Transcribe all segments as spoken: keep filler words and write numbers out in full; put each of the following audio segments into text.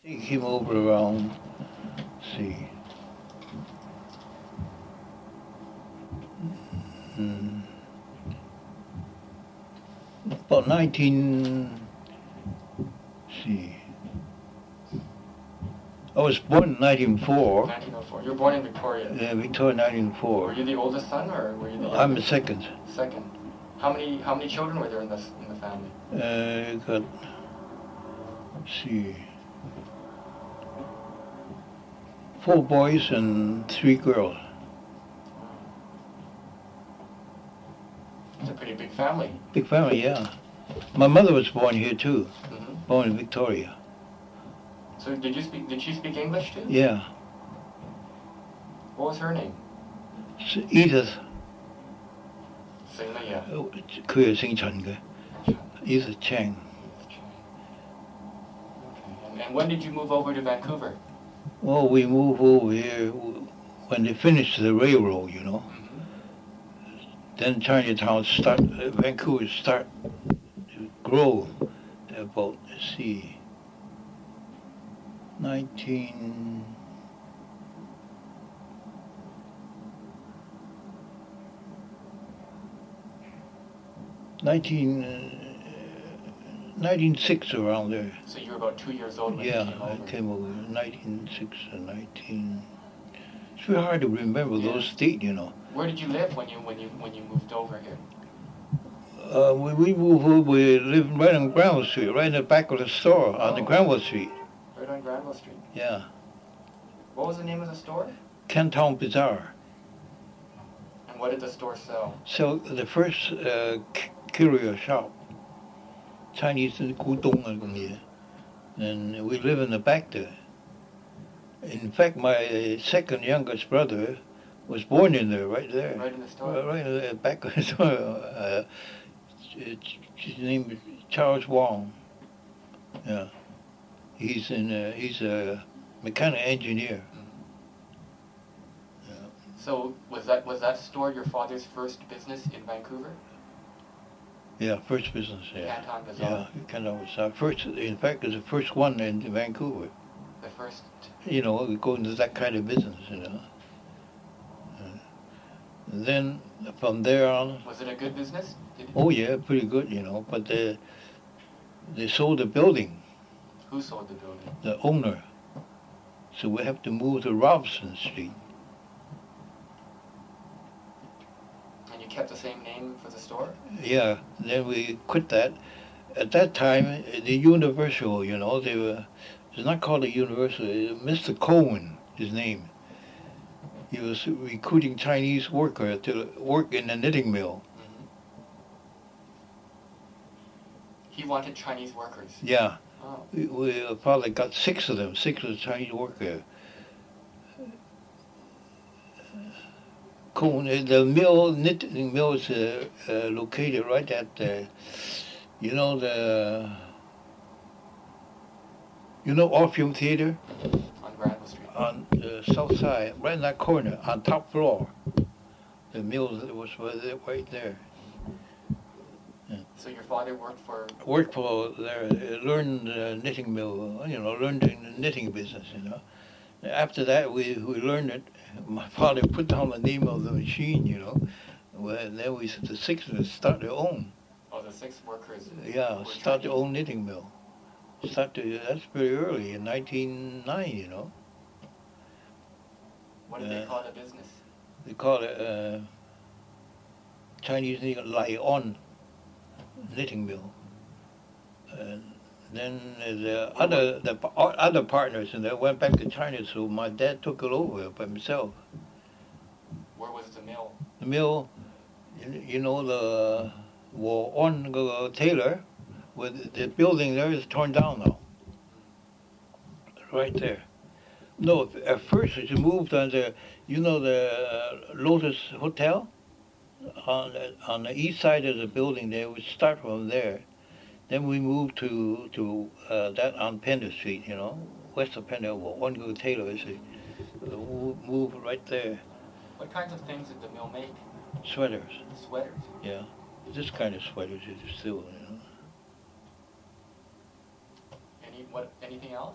He came over around, see, mm, about nineteen, see, I was born in nineteen oh four. nineteen oh four. You were born in Victoria. Yeah, Victoria, nineteen oh four. Were you the oldest son, or were you the youngest? I'm the second. Second. How many how many children were there in the in the family? Uh, got, see, four boys and three girls. It's a pretty big family. Big family, yeah. My mother was born here too, Mm-hmm. born in Victoria. So did you speak? Did she speak English too? Yeah. What was her name? S- Edith, 姓乜嘢？ 佢係姓陳嘅 Edith Chang. Okay. And, and when did you move over to Vancouver? Well, we moved over here when they finished the railroad, you know. Mm-hmm. Then Chinatown start, uh, Vancouver start to grow about, let's see, nineteen, nineteen, uh, nineteen six around there. So you were about two years old when Yeah, you came I over. came over nineteen six and nineteen. It's very hard to remember Yeah. those dates, you know. Where did you live when you when you when you moved over here? Uh, we, we moved over, we lived right on Granville Street, right in the back of the store on the Oh. Granville Street. Right on Granville Street. Yeah. What was the name of the store? Canton Bazaar. And what did the store sell? So the first uh, c- curio shop, Chinese gudong and嘢. And we live in the back there. In fact, my second youngest brother was born in there, right there. Right in the store. Right, right in the back of the store. Uh, it's- his name is Charles Wong. Yeah. He's in. Uh, he's a mechanical engineer. Yeah. So was that was that store your father's first business in Vancouver? Yeah, first business. Yeah. Canton Bazaar. Yeah, Canton Bazaar. First, in fact, it's the first one in Vancouver. The first. You know, we go into that kind of business. You know. Uh, and then from there on, Was it a good business? Did oh yeah, pretty good. You know, but they they sold the building. Who sold the building? The owner. So we have to move to Robson Street. And you kept the same name for the store? Yeah, then we quit that. At that time, the Universal, you know, they were, it's not called the Universal, Mister Cohen, his name. He was recruiting Chinese worker to work in the knitting mill. Mm-hmm. He wanted Chinese workers. Yeah, Oh. we, we probably got six of them, six of the Chinese workers. Cohen, uh, the mill, knitting mill is uh, uh, located right at the, you know, the, you know, Orpheum Theater On Granville Street. on the south side, right in that corner, on top floor. The mill was right there. So your father worked for. Worked for there, uh, learned uh, knitting mill, you know, learned in the knitting business, you know. After that, we we learned it. My father put down the name of the machine, you know. Well, and then we, the six of us, start their own. Oh, the six workers. Yeah, were start their Chinese. own knitting mill. Start to, that's pretty early, in nineteen oh nine, you know. What did uh, they call the business? They call it uh, Chinese name, Lai On knitting mill. And then the other the p- other partners and they went back to China, so my dad took it over by himself. Where was the mill? The mill, you, you know, the well, on the Taylor, with the building there is torn down now. Right there. No, at first it moved on the, you know, the Lotus Hotel on the, on the east side of the building there. We start from there. Then we moved to to uh, that on Pender Street, you know, west of Pender. Well, one go Taylor is it. Uh, move right there. What kinds of things did the mill make? Sweaters, Sweaters. yeah. This kind of sweaters is still, you know. Any what? Anything else?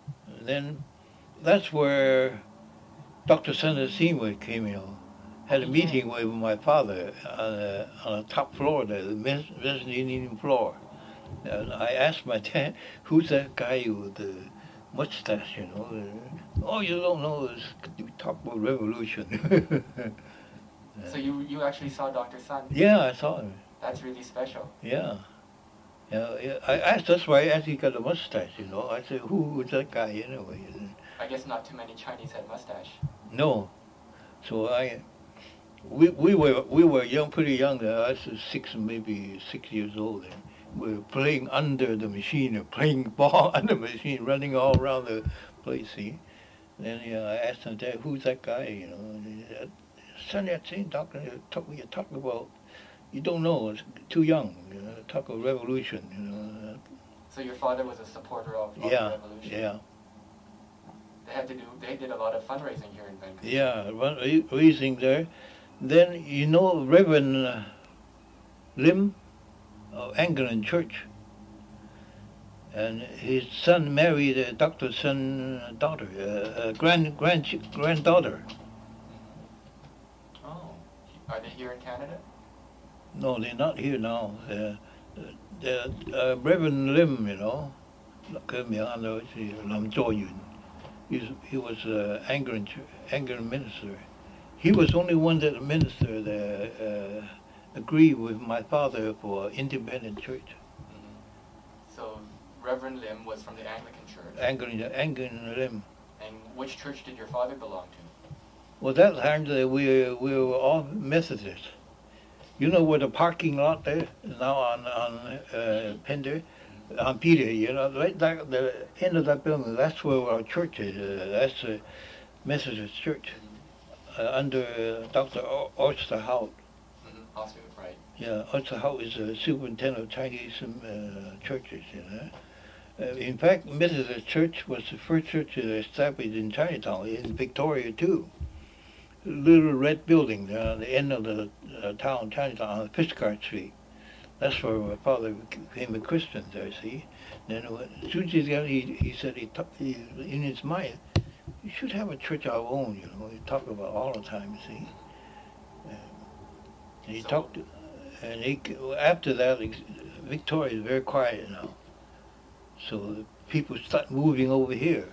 Then that's where Doctor Senator Seymour came, you know, had a meeting with my father on the, on the top floor, the mes- mezzanine floor. And I asked my dad, who's that guy with the mustache, you know? And, oh, you don't know, this, we talk about revolution. So you, you actually saw Doctor Sun? Yeah, I saw him. That's really special. Yeah. Yeah, yeah. I asked, that's why I asked, he got a mustache, you know. I said, who was that guy anyway? And I guess not too many Chinese had mustache. no. So I, we, we were we were young, pretty young. Uh, I was six, maybe six years old. And we were playing under the machine, or playing ball under the machine, running all around the place, see. Then you know, I asked him, Dad, who's that guy, you know? And he said, Sun Yat-sen, doctor, talk, you're talking about, you don't know, it's too young, you know, talk of revolution, you know. So your father was a supporter of, of Yeah, the revolution? yeah. They had to do, they did a lot of fundraising here in Vancouver. Yeah, ra- raising there. Then, you know, Reverend uh, Lim of Anglican Church, and his son married uh, Doctor Sun's daughter, uh, uh, grand, grand, granddaughter. Oh. Are they here in Canada? No, they're not here now. Uh, the, uh, Reverend Lim, you know, Lam Zuo-yun, he's, he was an uh, Anglican, ch- Anglican minister. He was only one that minister that uh, agreed with my father for independent church. Mm-hmm. So Reverend Lim was from the Anglican Church. Anglican, Anglican Lim. And which church did your father belong to? Well, that time uh, we we were all Methodists. You know where the parking lot there now on on uh, Pender, on Peter. You know, right that, the end of that building. That's where our church is. Uh, that's the Methodist Church uh, under uh, Doctor O- Osterhout. Mm-hmm. Oscar, right. Yeah, Osterhout is the superintendent of Chinese um, uh, churches. You know. Uh, in fact, Methodist Church was the first church established in Chinatown, in Victoria too. Little red building there on the end of the uh, town, Chinatown, on Fishguard Street. That's where my father became a Christian there, see. Then as soon as he got, he, he said, he, talk, he in his mind, you should have a church of our own, you know. He talked about all the time, see. Uh, and he So- talked, and he, after that, Victoria is very quiet now. So people start moving over here.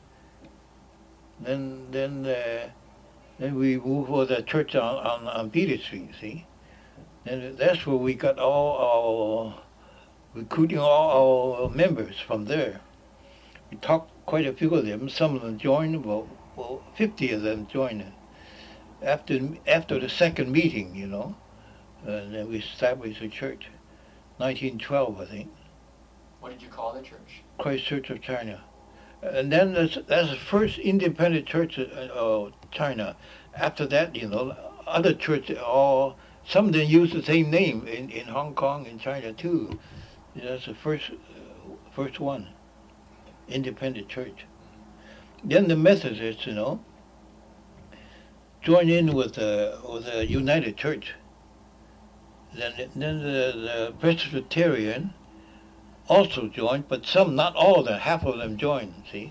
Then, then, uh, then we moved for the church on, on, on Peter Street, see? And that's where we got all our, recruiting all our members from there. We talked quite a few of them. Some of them joined, well, well fifty of them joined after, after the second meeting, you know. And then we established a church, nineteen twelve, I think. What did you call the church? Christ Church of China. And then that's, that's the first independent church of China. After that, you know, other churches, all, some of them use the same name in, in Hong Kong and China too. That's the first, uh, first one, independent church. Then the Methodists, you know, joined in with the, with the United Church. Then, then the, the Presbyterian also joined, but some, not all of them, half of them joined, see?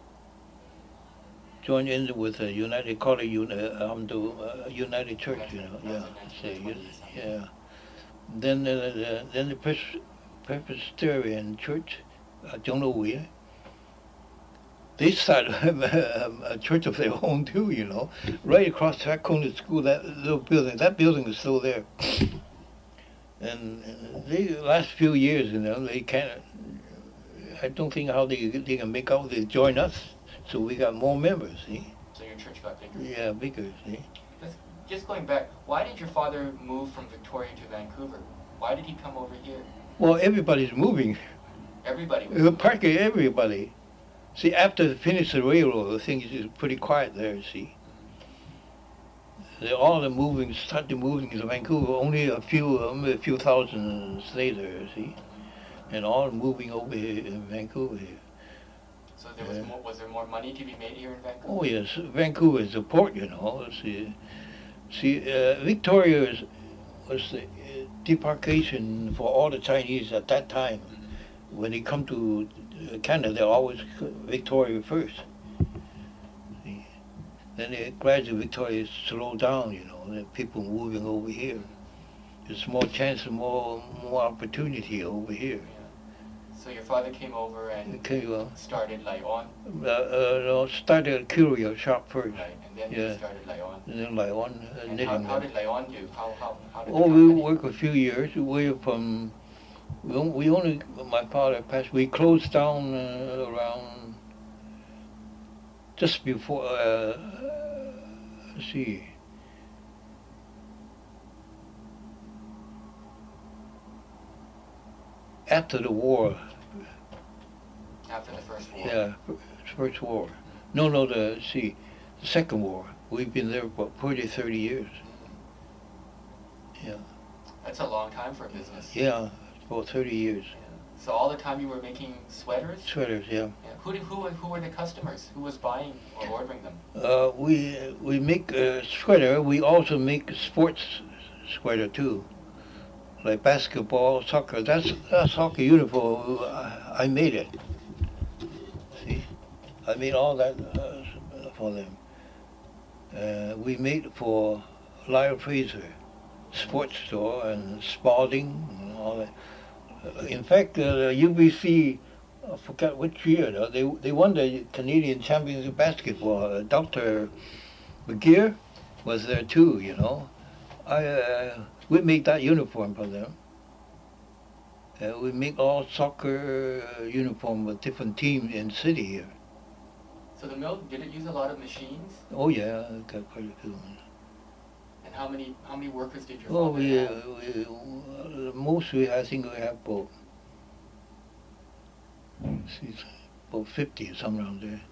Joined in with the United, call it uni, um, the, uh, United Church, you know, yeah. Say, you, yeah. Then, uh, the, then the Pres- Presbyterian Church, uh, Zhonglou, they started a, a church of their own too, you know, right across the corner school, that little building, that building is still there. And they, the last few years, you know, they can't, I don't think how they, they can make out they join us. So we got more members, see? So your church got bigger? Yeah, bigger, see? Let's, just going back, why did your father move from Victoria to Vancouver? Why did he come over here? Well, everybody's moving. Everybody was Uh, moving. Parking, everybody. See, after they finished the railroad, things is pretty quiet there, see? They, all the moving, started moving to Vancouver, only a few, only a few thousand stay there, see? And all moving over here in Vancouver here. So there was Yeah. more, was there more money to be made here in Vancouver? Oh yes, Vancouver is a port, you know. See, see, uh, Victoria is, was the uh, demarcation for all the Chinese at that time. when they come to Canada, they're always Victoria first. See? Then they gradually Victoria slow down, you know, the people moving over here. There's more chance and more more opportunity over here. Yeah. So your father came over and Okay, well, started Laion? uh, uh, no, started a curio shop first. Right, and then Yeah. you started Laion. And then Laion, uh, And knitting. how, how did Laion do? How, how, how did Oh, the we company? worked a few years. We were from, we on- we only, my father passed, we closed down uh, around, just before, uh, let's see, after the war, After the first war? yeah, first war. No, no, the, see, the second war. We've been there for forty, thirty years. Yeah. That's a long time for a business. Yeah, for thirty years. Yeah. So all the time you were making sweaters? Sweaters, yeah. Yeah. Who, did, who, were- who were the customers? Who was buying or ordering them? Uh, we we make uh, sweater. We also make sports sweater too, like basketball, soccer. That's that's soccer uniform. I, I made it. See, I made all that uh, for them. Uh, we made it for Lyle Fraser sports store and Spalding and all that. Uh, in fact, uh, U B C. I forgot which year, though. They they won the Canadian Champions of Basketball. Uh, Doctor McGear was there too, you know. I uh, we make that uniform for them. Uh, we make all soccer uh, uniform with different teams in the city here. So the mill, did it use a lot of machines? Oh yeah, I got quite a few. And how many how many workers did your Oh, father we, have? uh, we uh, mostly I think we have about, see, about fifty or something around there.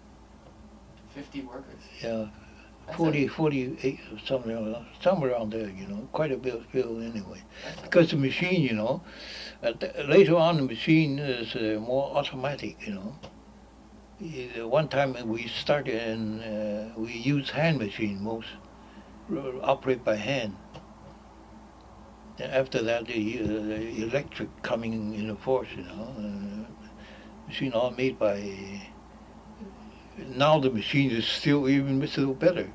Fifty workers. Yeah. That's forty, a, forty-eight, somewhere, around- somewhere around there, you know, quite a bit of bill anyway. that's a- Because the machine, you know, uh, th- later on the machine is uh, more automatic, you know. Uh, One time we started and uh, we used hand machine most, uh, operate by hand. Then after that, the, uh, the electric coming into force, you know. Uh, machine all made by. Now the machine is still even still better.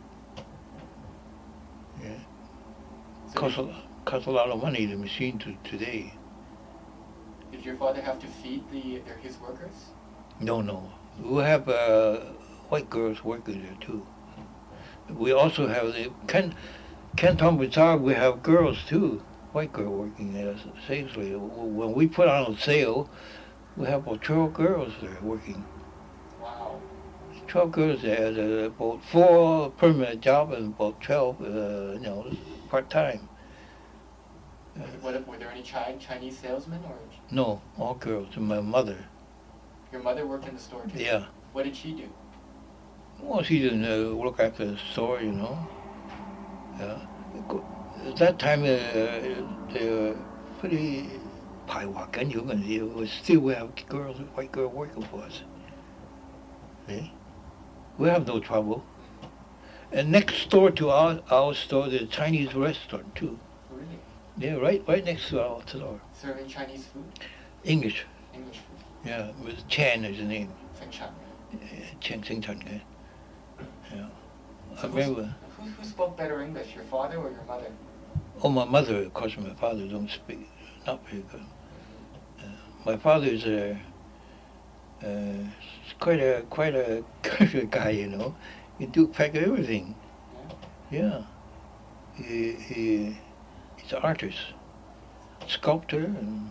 Yeah, so costs did, a, costs a lot of money the machine to today. did your father have to feed the their, his workers? No, no. We have uh, white girls working there too. We also have the Ken Canton Bazaar. We have girls too, white girl working there. Seriously, when we put on a sale, we have about twelve girls there working. Wow. twelve girls there, there about four permanent job and about twelve, uh, you know, part time. Uh, What, were there any Chi- Chinese salesmen or no, all girls. And my mother, your mother worked in the store too? yeah. What did she do? Well, she didn't uh, look after the store, you know. Yeah. At that time, uh, they were pretty 排華緊要嗰陣時，we still we have girls, white girl working for us. See? We have no trouble. And next door to our, our store, there's a Chinese restaurant too. Really? Yeah, right, right next to our store. Serving Chinese food? English, English food? yeah, with Chan is the name. Feng Chan. Chen Sing Chan. Yeah. I So who's- remember. Who, who spoke better English, your father or your mother? Oh, my mother, of course, my father don't speak, not very good. Uh, my father is a, uh, quite a quite a good guy, you know. He do pack everything. Yeah. He, he he's an artist, sculptor, and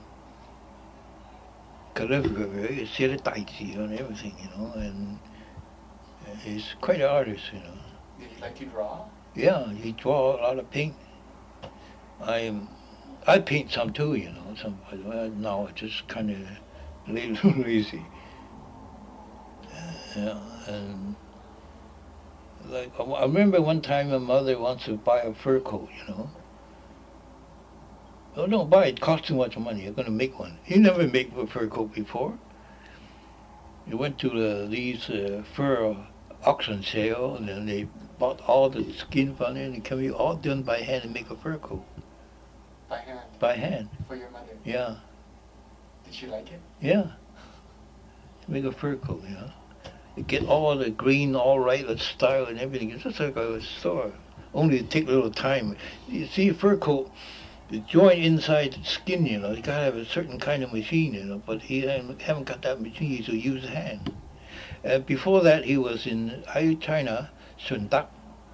calligrapher, 写的大字 and everything, you know. And uh, he's quite an artist, you know. Did he like to draw? Yeah, he draw a lot of paint. I I paint some too, you know. Some uh, now I just kind of lazy. Uh, yeah, and like I I remember one time my mother wants to buy a fur coat, you know. Oh no, buy it. It costs too much money. You're gonna make one. He never made a fur coat before. He went to the, these uh, fur auction sale, and then they bought all the skin from it, and it can be all done by hand and make a fur coat By hand? by hand. For your mother? Yeah, Did she like it? Yeah. Make a fur coat, you know. You get all the green all right, the style and everything. It's just like a store. Only it take a little time. You see, a fur coat, the joint inside the skin, you know, you gotta have a certain kind of machine, you know, but he haven't, haven't got that machine, so use hand. Uh, before that, he was in China, Sun Tak.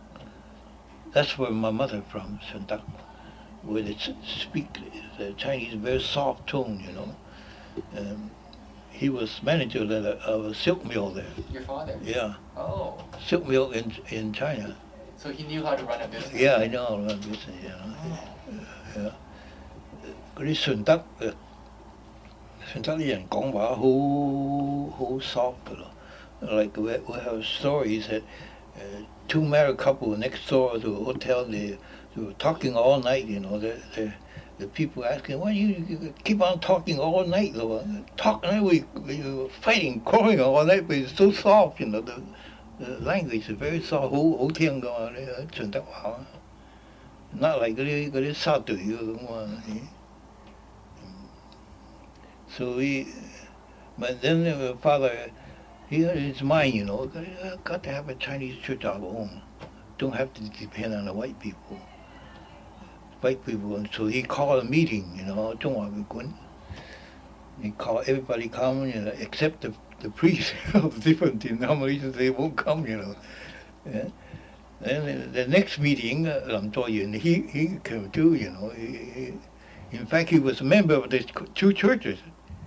That's where my mother from, Sun Tak, where they speak the Chinese very soft tone, you know. Um, he was manager of a, of a silk mill there. Your father? Yeah. Oh. Silk mill in in China. So he knew how to run a business? Yeah, I know how to run a business, you know. Oh. Yeah. 嗰啲順德誒，順德啲人講話好好 soft 㗎咯。Like we, we have stories that uh, two married couple next door to a hotel, they, they were talking all night, you know. The, the, the people asking, why do you, you keep on talking all night, though? Talking, we, we were fighting, quarreling all night, but it's so soft, you know. The, the language is very soft, 好好聽㗎嘛，呢順德話。Not like 嗰啲嗰啲沙隊咁啊。So he, but then the father, he had his mind, you know, got to have a Chinese church of our own. Don't have to depend on the white people. White people, and so he called a meeting, you know, 中華會館. He called everybody come, you know, except the the priests of different denominations, they won't come, you know. Yeah. Then the next meeting, Lam Zuo-yun, he he came too, you know. He, he, in fact, he was a member of the two churches.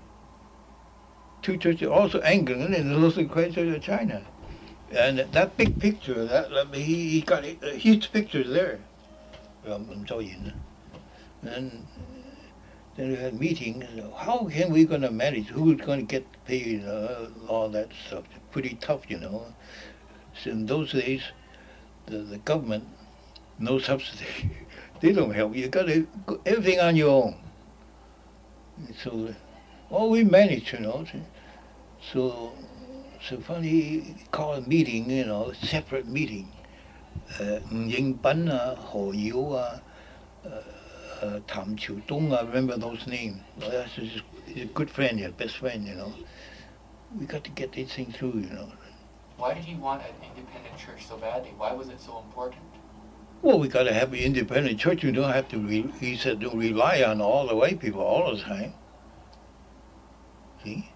Two churches, also Anglican and also Christ Church of China. And that big picture, that he, he got a huge picture there. Lam Zuo-yun. And then we had a meeting. How can we going to manage? Who's going to get paid? Uh, all that stuff. Pretty tough, you know. So in those days, the, the government, no subsidy. They don't help you. You got to everything on your own. So, well, we managed, you know. So, so finally, he called a meeting, you know, separate meeting. Uh, Ying Ban, uh, Ho Yu, uh, uh, Tam Chiu Dong, I remember those names. Well, that's his, his good friend, his best friend, you know. We got to get this thing through, you know. Why did he want an independent church so badly? Why was it so important? Well, we got to have an independent church. You don't have to, re- he said, don't rely on all the white people all the time. See?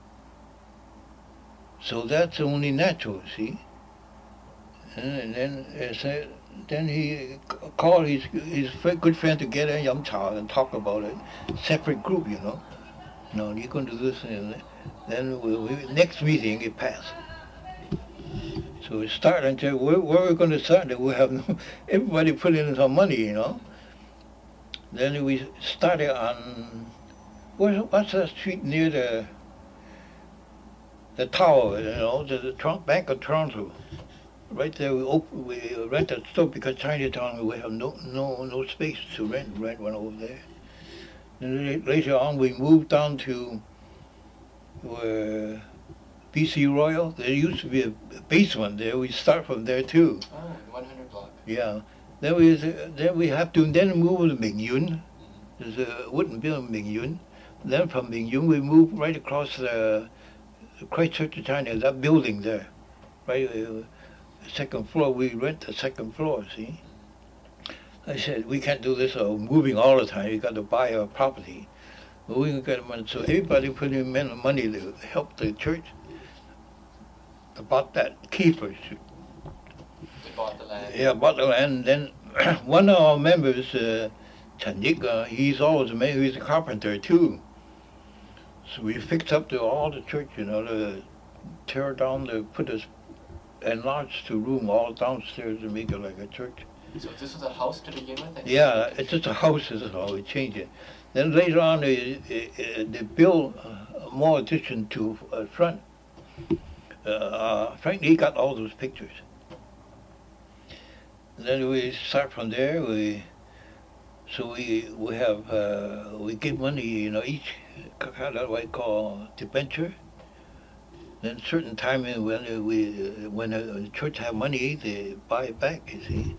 So that's only natural, see? And then uh, said, then he called his his good friend together, Yam Cha, and talk about it. Separate group, you know. No, you're going to do this. And then we, we, next meeting, it passed. So we start until where, where we're going to start. We have no, everybody put in some money, you know. Then we started on what's, what's that street near the the tower, you know, the, the Trump Bank of Toronto. Right there, we open, we rent a store because Chinatown we have no no no space to rent rent one over there. Then later on, we moved down to where B C Royal. There used to be a basement there. We start from there too. Oh, one hundred block. Yeah. Then we then we have to then move to Ming Yun. There's a wooden building, Ming Yun. Then from Ming Yun, we moved right across the Christ Church of China. That building there, right. Uh, second floor, we rent the second floor, see? I said, we can't do this or moving all the time, you got to buy our property. But we can get money, so everybody put in money to help the church. About that, keepers. They bought the land. Yeah, bought the land. Then one of our members, uh, Chen Yik, uh, he's always a man, he's a carpenter too. So we fixed up the, all the church, you know, to tear down, the put us enlarge the room all downstairs to make it like a church. So this was a house to begin with? Yeah, it's just a house, is how we changed it. Then later on, they, they built uh, more addition to uh, front. Uh, frankly, he got all those pictures. And then we start from there. We so we we have uh, we give money, you know, each kind of what I call debenture. Then certain time when we when a church have money, they buy it back. You see,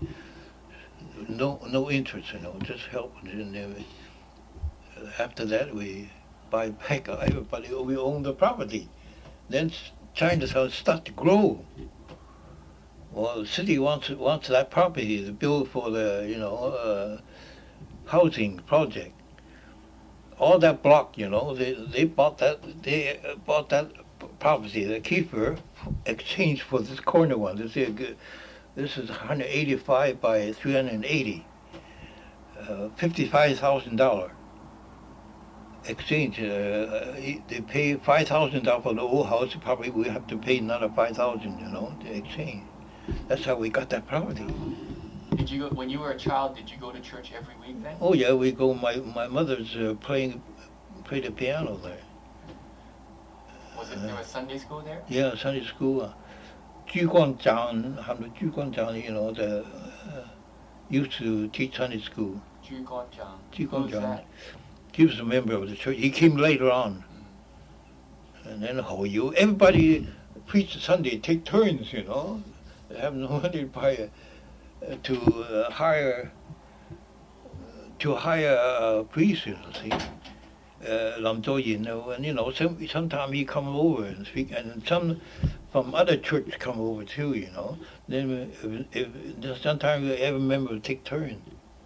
no no interest, you know, just help. And then after that, we buy back everybody. We own the property. Then Chinatown start to grow. Well, the city wants wants that property to build for the you know uh, housing project. All that block, you know, they they bought that they bought that property. The keeper exchanged for this corner one. This is a, this is one hundred eighty-five by three hundred eighty, uh, fifty-five thousand dollar exchange. Uh, they pay five thousand dollars for the old house. Probably we have to pay another five thousand, you know, to exchange. That's how we got that property. Did you go, when you were a child, did you go to church every week then? Oh yeah, we go. My my mother's uh, playing, play the piano there. Was it there was Sunday school there? Yeah, Sunday school. Uh, 珠光长, you know, the uh, used to teach Sunday school. 朱光长. Who's Who's that? He was a member of the church. He came later on. And then Ho Yu, everybody preached Sunday, take turns, you know. They have no money to buy, uh, to uh, hire, to hire a priest, you know, see. Uh, Lam Zhou Yin, and you know, some, sometimes he come over and speak, and some from other church come over too, you know. Then if, if, sometimes every member take turns.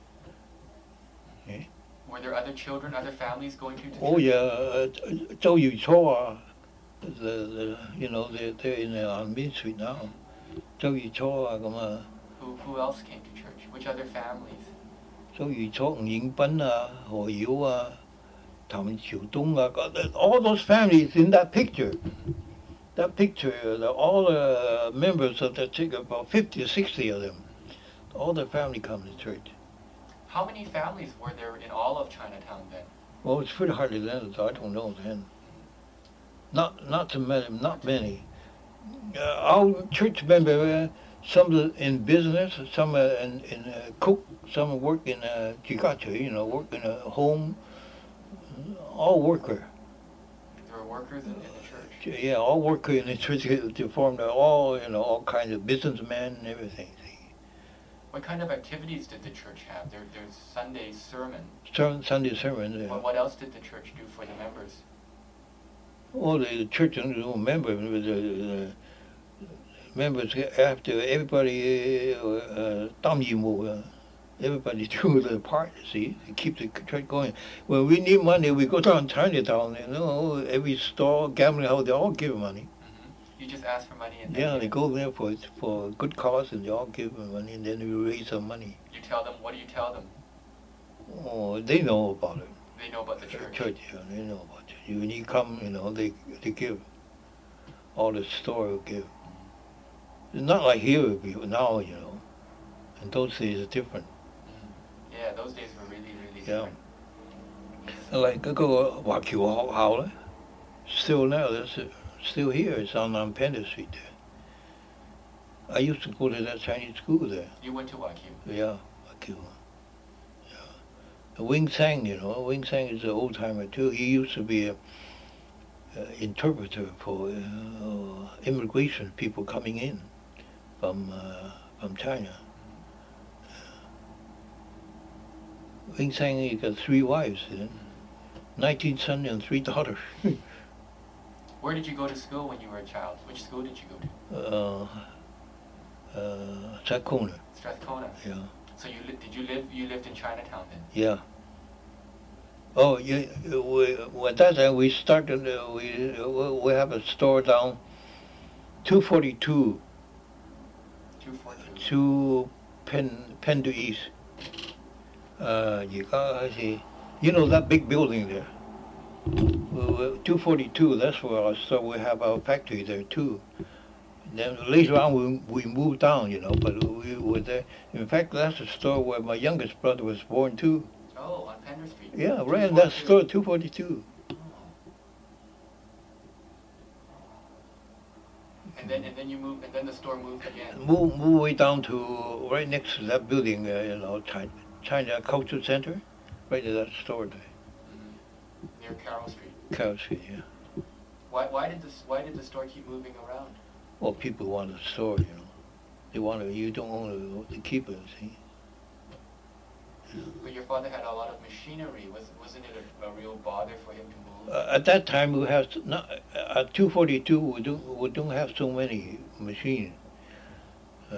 Okay. Were there other children, other families going to? to Oh church? yeah, uh, Zhou Yuchou, the, the you know they're they're in uh, on Main Street now. Zhou Yuchou, uh, Who who else came to church? Which other families? Zhou Yuchou, Ying Ben, uh, Ho Yu, uh, Tang Qiudong, uh, all those families in that picture. That picture, the, all the members of the church, about fifty or sixty of them, all the family come to church. How many families were there in all of Chinatown then? Well, it's pretty hard to then, so I don't know then. Not not too many, not many. Uh, our church member, uh, some in business, some uh, in, in uh, cook, some work in uh, jigachu, you know, work in a home, all worker. There were workers in, in the church? Yeah, all worker in the church to form the, all, you know, all kinds of businessmen and everything. What kind of activities did the church have? There, there's Sunday sermon. Sunday sermon. What, what else did the church do for the members? Well, the church don't remember. The, the members, after everybody, uh, uh, everybody do their part, see, to keep the church going. When we need money, we go down Chinatown, you know, every store, gambling house, they all give money. You just ask for money and yeah, they go there for for good cause and they all give money and then we raise some money. You tell them, what do you tell them? Oh, they know about it. They know about the church? Church, yeah, they know about it. When you come, you know, they they give. All the store will give. It's not like here now, you know. And those days are different. Mm. Yeah, those days were really, really yeah. different. Like, go Wah Kiu Hao, still now, that's it. Still here, it's on, on Pender Street there. I used to go to that Chinese school there. You went to Wah Kiu? Yeah, Wah Kiu. Yeah. Wing Sang, you know, Wing Sang is an old timer too. He used to be an interpreter for uh, immigration people coming in from uh, from China. Yeah. Wing Sang, he got three wives then, nineteen sons and three daughters. Where did you go to school when you were a child? Which school did you go to? Uh, uh, Strathcona. Strathcona? Yeah. So you li- did you live, you lived in Chinatown then? Yeah. Oh, yeah, we, at that time we started, uh, we, we have a store down two forty-two. two forty-two. Two Penn, Penn to East. Uh, you, got, you know that big building there? two forty-two, that's where our store, we have our factory there too. And then later on we, we moved down, you know, but we were there. In fact, that's the store where my youngest brother was born too. Oh, on Pender Street? Yeah, right in that store, two forty-two. Oh. And then and then you moved, and then the store moved again? Move, move way down to, right next to that building, uh, you know, China, China Cultural Center, right to that store there. Near Carroll Street. Carroll Street, yeah. Why why did this why did the store keep moving around? Well, people want the store, you know. They want to. You don't want to, to keep it, see. But your father had a lot of machinery. Was, wasn't it a, a real bother for him to move? Uh, at that time, we have not, at two forty-two, we don't we don't have so many machines. Uh,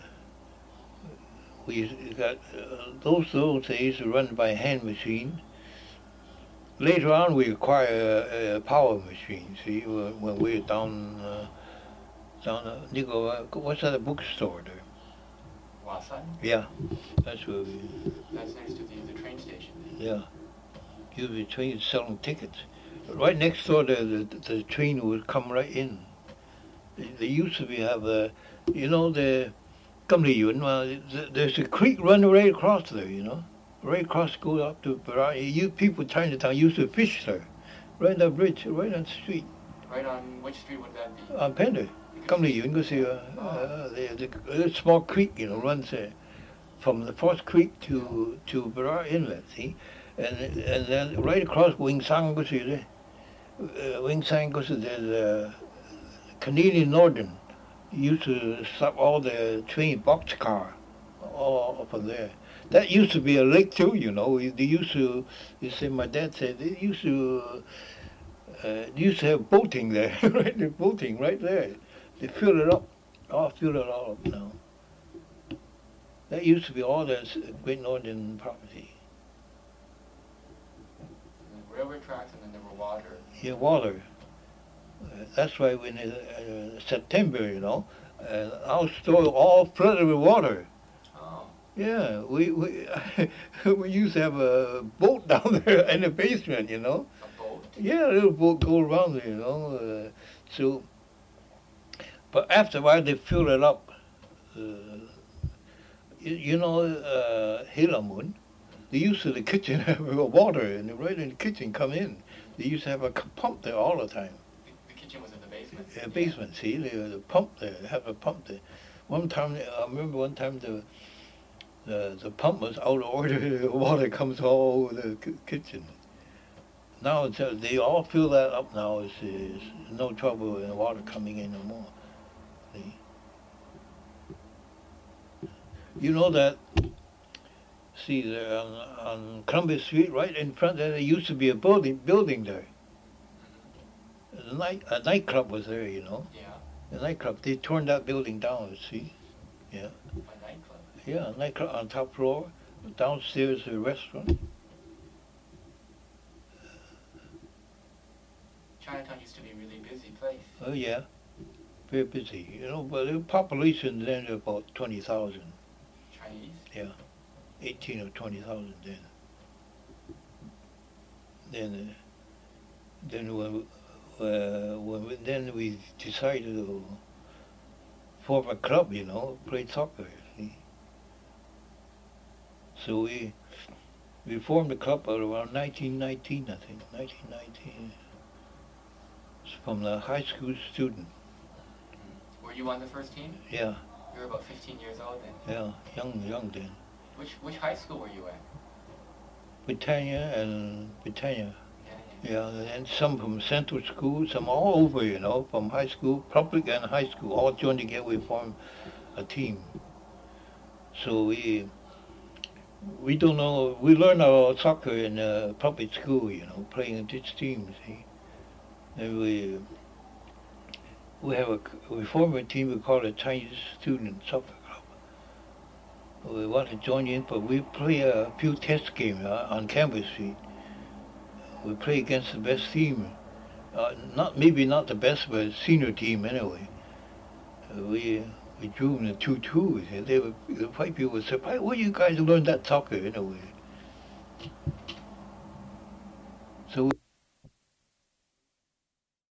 we got uh, those those days were run by hand machine. Later on, we acquired a, a power machine. See, when when we were down uh, down uh, Nico, uh, what's that bookstore there? Wasan? Yeah, that's where we. That's next to the, the train station. Yeah, you be train selling tickets. Right next door, the the, the train would come right in. They, they used to be have a, you know the, Kam Li Yun. Uh, there's a creek running right across there. You know, right across go up to Barang. You people Chinatown used to fish there, right on the bridge, right on the street. Right on which street would that be? On Pender. Kam Li Yun, go see. Uh, Oh. uh, the, the, a small creek, you know, runs there, from the first creek to to Barang Inlet. See, and and then right across Wing Sang, go see there. Uh, Wing Sang, go see there's a Canadian Northern. Used to stop all the train boxcar, all up in there. That used to be a lake too, you know. They used to, you say, my dad said they used to, uh, they used to have boating there, right? The boating right there. They filled it up, all filled it all up now. That used to be all the Great Northern property. The railroad tracks, and then there were water. Yeah, water. Uh, that's why when it, uh, September, you know, uh, our store all flooded with water. Oh. Yeah, we we we used to have a boat down there in the basement, you know. A boat? Yeah, a little boat go around there, you know. Uh, so, but after a while they filled it up. Uh, you, you know, uh, Hilamun, they used to the kitchen have water, and right in the kitchen come in. They used to have a c- pump there all the time. The, the kitchen was in the basement? Yeah, basement, see, they the pump there, have a pump there. One time, I remember one time the the the pump was out of order. The water comes all over the k- kitchen. Now it's, uh, they all fill that up now. It's, it's no trouble in the water coming in no more. See? You know that. See, there on, on Columbus Street, right in front there, there used to be a building building there. The night a nightclub was there, you know. Yeah. The nightclub. They torn that building down. See, yeah, A nightclub. yeah, a nightclub on top floor, downstairs a restaurant. Chinatown used to be a really busy place. Oh yeah, very busy. You know, but the population then about twenty thousand. Chinese? Yeah, eighteen or twenty thousand then. Then, uh, then when, uh, when we, then we decided to form a club, you know, play soccer. See? So we we formed a club around nineteen nineteen, I think, nineteen nineteen. It's from the high school student. Were you on the first team? Yeah, You were about fifteen years old then. yeah, young, young then. Which which high school were you at? Britannia and Britannia. Yeah, Yeah, and some from Central School, some all over, you know, from high school, public and high school, all joined together, we formed a team. So we we don't know, we learn our soccer in uh, public school, you know, playing in this team, see. And we we have a, we form a team we call it Chinese Student Soccer Club. We want to join in, but we play a few test games uh, on Campbell Street. We play against the best team. Uh, not maybe not the best, but senior team anyway. Uh, we we drew them to two two. They were the white people were surprised. Where you guys learned that soccer anyway? So.